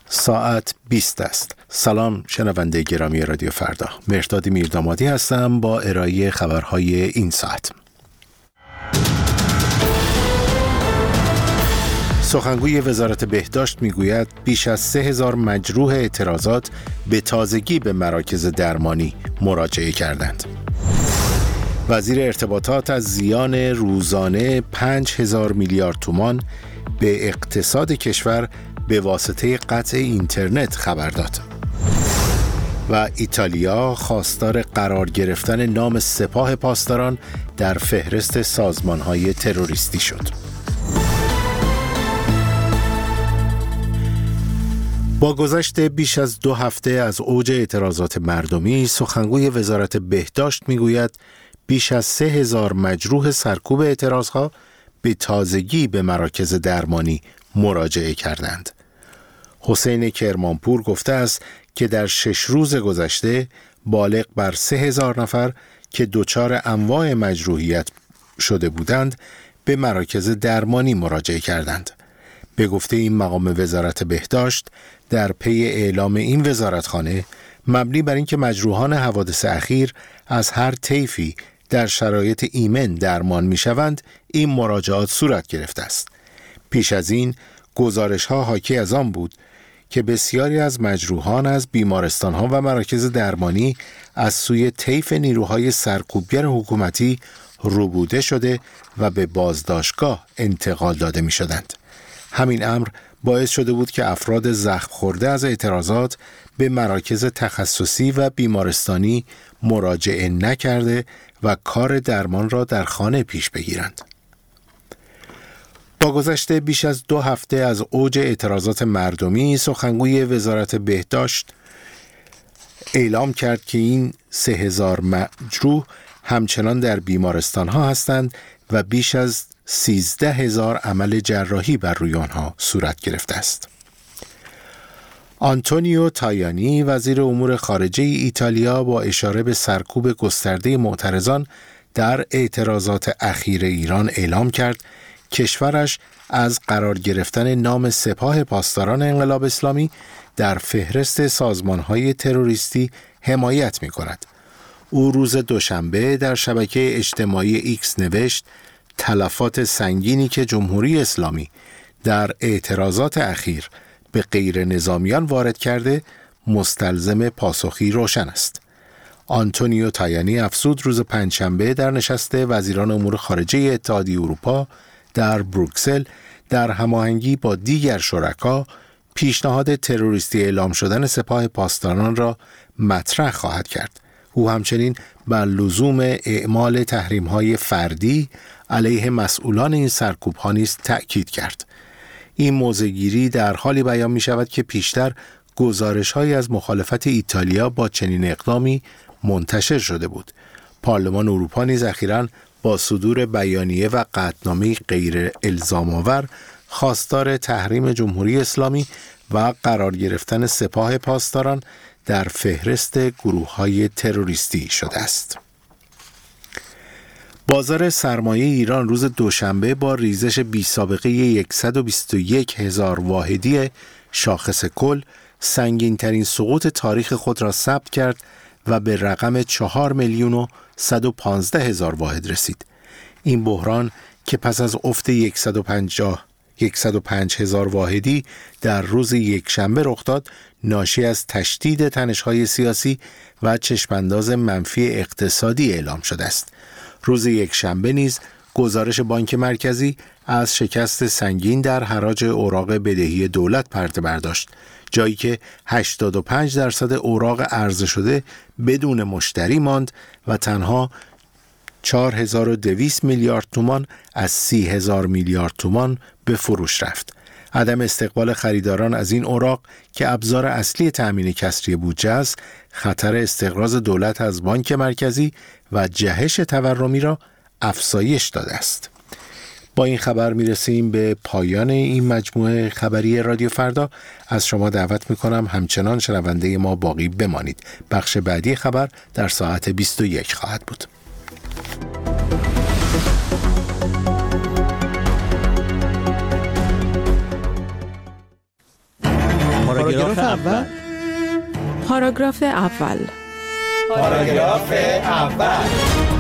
ساعت 20 است. سلام شنونده گرامی رادیو فردا. مهرداد میردامادی هستم با ارائه خبرهای این ساعت. سخنگوی وزارت بهداشت میگوید بیش از 3000 مجروح اعتراضات به تازگی به مراکز درمانی مراجعه کردند. وزیر ارتباطات از زیان روزانه 5000 میلیارد تومان به اقتصاد کشور به واسطه قطع اینترنت خبر داد. و ایتالیا خواستار قرار گرفتن نام سپاه پاسداران در فهرست سازمان‌های تروریستی شد. با گذشت بیش از 2 هفته از اوج اعتراضات مردمی، سخنگوی وزارت بهداشت میگوید بیش از 3000 مجروح سرکوب اعتراضها به تازگی به مراکز درمانی مراجعه کردند. حسین کرمانپور گفته است که در 6 روز گذشته بالغ بر 3000 نفر که دچار انواع مجروحیت شده بودند به مراکز درمانی مراجعه کردند. به گفته این مقام وزارت بهداشت، در پی اعلام این وزارتخانه مبنی بر اینکه مجروحان حوادث اخیر از هر طیفی در شرایط ایمن درمان می‌شوند، این مراجعات صورت گرفته است. پیش از این گزارش‌ها حاکی از آن بود که بسیاری از مجروحان از بیمارستان‌ها و مراکز درمانی از سوی طیف نیروهای سرکوبگر حکومتی ربوده شده و به بازداشتگاه انتقال داده می‌شدند. همین امر باعث شده بود که افراد زخم خورده از اعتراضات به مراکز تخصصی و بیمارستانی مراجعه نکرده و کار درمان را در خانه پیش بگیرند. با گذشت بیش از 2 هفته از اوج اعتراضات مردمی، سخنگوی وزارت بهداشت اعلام کرد که این 3000 مجروح همچنان در بیمارستان‌ها هستند و بیش از 13000 عمل جراحی بر روی آنها صورت گرفته است. آنتونیو تایانی وزیر امور خارجه ایتالیا با اشاره به سرکوب گسترده معترضان در اعتراضات اخیر ایران اعلام کرد کشورش از قرار گرفتن نام سپاه پاسداران انقلاب اسلامی در فهرست سازمان‌های تروریستی حمایت می‌کند. او روز دوشنبه در شبکه اجتماعی ایکس نوشت تلفات سنگینی که جمهوری اسلامی در اعتراضات اخیر به غیر نظامیان وارد کرده مستلزم پاسخی روشن است. آنتونیو تایانی افزود روز پنجشنبه در نشست وزیران امور خارجه اتحادیه اروپا در بروکسل در هماهنگی با دیگر شرکا پیشنهاد تروریستی اعلام شدن سپاه پاسداران را مطرح خواهد کرد. او همچنین بر لزوم اعمال تحریم‌های فردی علیه مسئولان این سرکوب‌ها نیز تأکید کرد. این موضع‌گیری در حالی بیان می‌شود که پیشتر گزارش‌هایی از مخالفت ایتالیا با چنین اقدامی منتشر شده بود. پارلمان اروپا نیز اخیراً با صدور بیانیه و قطعنامه غیر الزام‌آور خواستار تحریم جمهوری اسلامی و قرار گرفتن سپاه پاسداران در فهرست گروه‌های تروریستی شده است. بازار سرمایه ایران روز دوشنبه با ریزش بی‌سابقه 121,000 واحدی شاخص کل سنگین‌ترین سقوط تاریخ خود را ثبت کرد و به رقم 4,115,000 واحد رسید. این بحران که پس از افت 105,000 واحدی در روز یکشنبه رخ داد، ناشی از تشدید تنش‌های سیاسی و چشمانداز منفی اقتصادی اعلام شده است. روز یکشنبه نیز گزارش بانک مرکزی از شکست سنگین در حراج اوراق بدهی دولت پرده برداشت، جایی که 85% اوراق عرضه شده بدون مشتری ماند و تنها 4200 میلیارد تومان از 30,000 میلیارد تومان به فروش رفت. عدم استقبال خریداران از این اوراق که ابزار اصلی تأمین کسری بودجه است، خطر استقراض دولت از بانک مرکزی و جهش تورمی را افزایش داده است. با این خبر میرسیم به پایان این مجموعه خبری رادیو فردا. از شما دعوت میکنم همچنان شنونده ما باقی بمانید. بخش بعدی خبر در ساعت 21 خواهد بود. پاراگراف اول. پاراگراف اول. پاراگراف اول.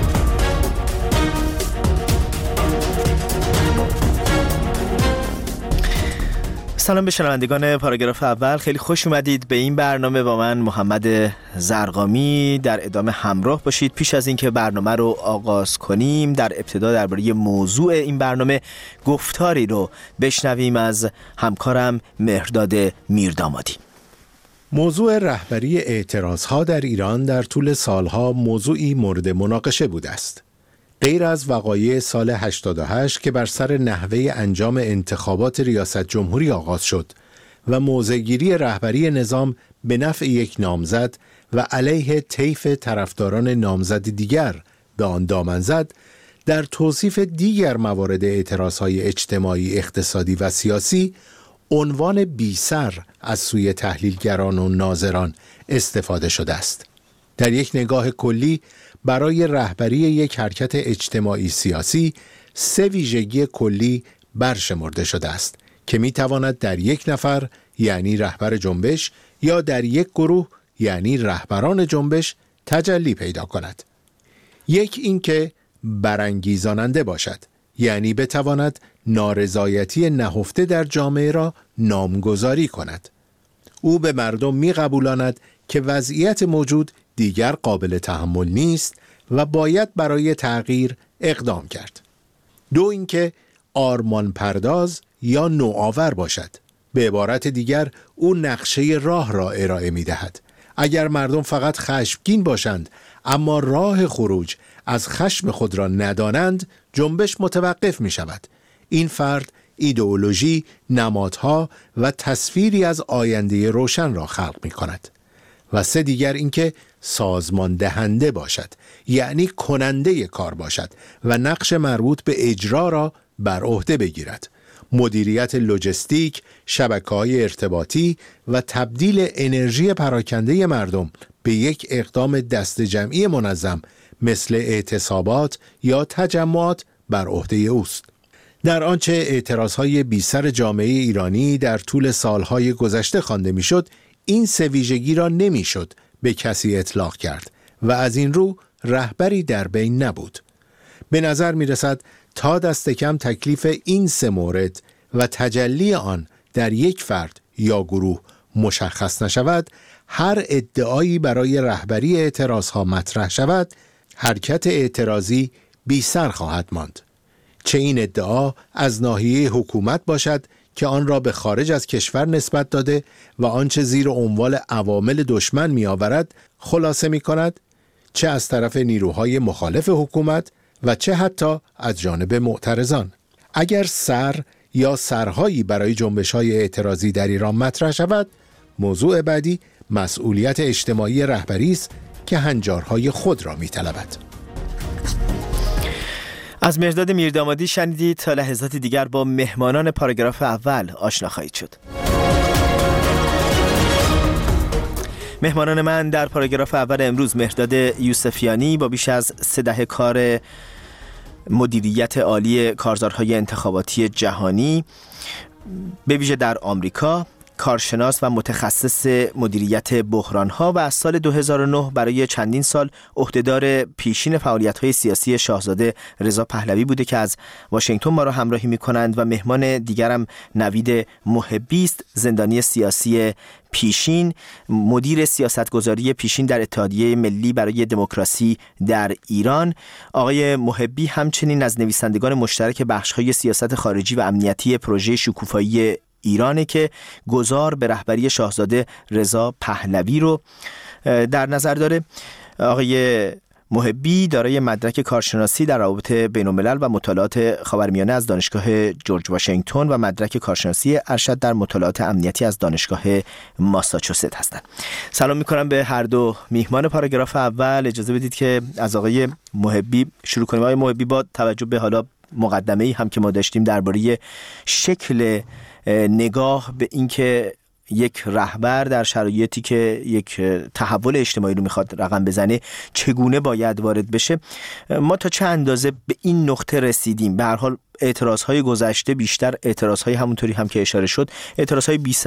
سلام به شنوندگان پاراگراف اول، خیلی خوش اومدید به این برنامه. با من محمد زرقامی در ادامه همراه باشید. پیش از اینکه برنامه رو آغاز کنیم، در ابتدا درباره موضوع این برنامه گفتاری رو بشنویم از همکارم مهرداد میردامادی. موضوع رهبری اعتراضها در ایران در طول سالها موضوعی مورد مناقشه بوده است. غیر از وقایع سال 88 که بر سر نحوه انجام انتخابات ریاست جمهوری آغاز شد و موضع‌گیری رهبری نظام به نفع یک نامزد و علیه طیف طرفداران نامزد دیگر به آن دامن زد، در توصیف دیگر موارد اعتراضهای اجتماعی، اقتصادی و سیاسی عنوان بی‌سر از سوی تحلیلگران و ناظران استفاده شده است. در یک نگاه کلی برای رهبری یک حرکت اجتماعی سیاسی 3 ویژگی کلی برشمرده شده است که می تواند در یک نفر یعنی رهبر جنبش یا در یک گروه یعنی رهبران جنبش تجلی پیدا کند. یک اینکه برانگیزاننده باشد، یعنی بتواند نارضایتی نهفته در جامعه را نامگذاری کند. او به مردم می قبولاند که وضعیت موجود دیگر قابل تحمل نیست و باید برای تغییر اقدام کرد. 2 اینکه آرمان پرداز یا نوآور باشد. به عبارت دیگر او نقشه راه را ارائه می دهد. اگر مردم فقط خشمگین باشند اما راه خروج از خشم خود را ندانند، جنبش متوقف می شود. این فرد ایدئولوژی، نمادها و تصویری از آینده روشن را خلق می کند. و 3 دیگر اینکه سازمان دهنده باشد، یعنی کننده کار باشد و نقش مربوط به اجرا را بر عهده بگیرد. مدیریت لوجستیک، شبکه‌های ارتباطی و تبدیل انرژی پراکنده مردم به یک اقدام دست جمعی منظم مثل اعتصابات یا تجمعات بر عهده اوست. در آنچه اعتراضهای بی‌سر جامعه ایرانی در طول سالهای گذشته خوانده میشد، این 3 ویژگی را نمیشد به کسی اطلاق کرد و از این رو رهبری در بین نبود. به نظر می رسد تا دست کم تکلیف این 3 مورد و تجلی آن در یک فرد یا گروه مشخص نشود، هر ادعایی برای رهبری اعتراضها مطرح شود، حرکت اعتراضی بی سر خواهد ماند. چه این ادعا از ناحیه حکومت باشد که آن را به خارج از کشور نسبت داده و آنچه زیر عنوان عوامل دشمن می آورد خلاصه می کند، چه از طرف نیروهای مخالف حکومت و چه حتی از جانب معترضان. اگر سر یا سرهایی برای جنبش‌های اعتراضی در ایران مطرح شود، موضوع بعدی مسئولیت اجتماعی رهبری است که هنجارهای خود را می‌طلبد. از مهرداد میردامادی شنیدید. تا لحظات دیگر با مهمانان پاراگراف اول آشنا خواهید شد. مهمانان من در پاراگراف اول امروز: مهرداد یوسفیانی با بیش از 3 دهه کار مدیریت عالی کارزارهای انتخاباتی جهانی، به ویژه در آمریکا، کارشناس و متخصص مدیریت بحران‌ها و از سال 2009 برای چندین سال عهدهدار پیشین فعالیت‌های سیاسی شاهزاده رضا پهلوی بوده که از واشنگتن ما را همراهی می‌کنند. و مهمان دیگرم نوید محبی است، زندانی سیاسی پیشین، مدیر سیاستگذاری پیشین در اتحادیه ملی برای دموکراسی در ایران. آقای محبی همچنین از نویسندگان مشترک بخش‌های سیاست خارجی و امنیتی پروژه شکوفایی ایرانه که گذار به رهبری شاهزاده رضا پهلوی رو در نظر داره. آقای محبی دارای مدرک کارشناسی در روابط بین‌الملل و مطالعات خاورمیانه از دانشگاه جورج واشنگتن و مدرک کارشناسی ارشد در مطالعات امنیتی از دانشگاه ماساچوست هستند. سلام می‌کنم به هر دو میهمان پاراگراف اول. اجازه بدید که از آقای محبی شروع کنیم. آقای محبی، با توجه به حالا مقدمه‌ای هم که ما داشتیم درباره شکل نگاه به اینکه یک رهبر در شرایطی که یک تحول اجتماعی رو میخواد رقم بزنه چگونه باید وارد بشه، ما تا چه اندازه به این نقطه رسیدیم؟ به هر حال اعتراضهای گذشته بیشتر اعتراضهای همونطوری هم که اشاره شد اعتراضهای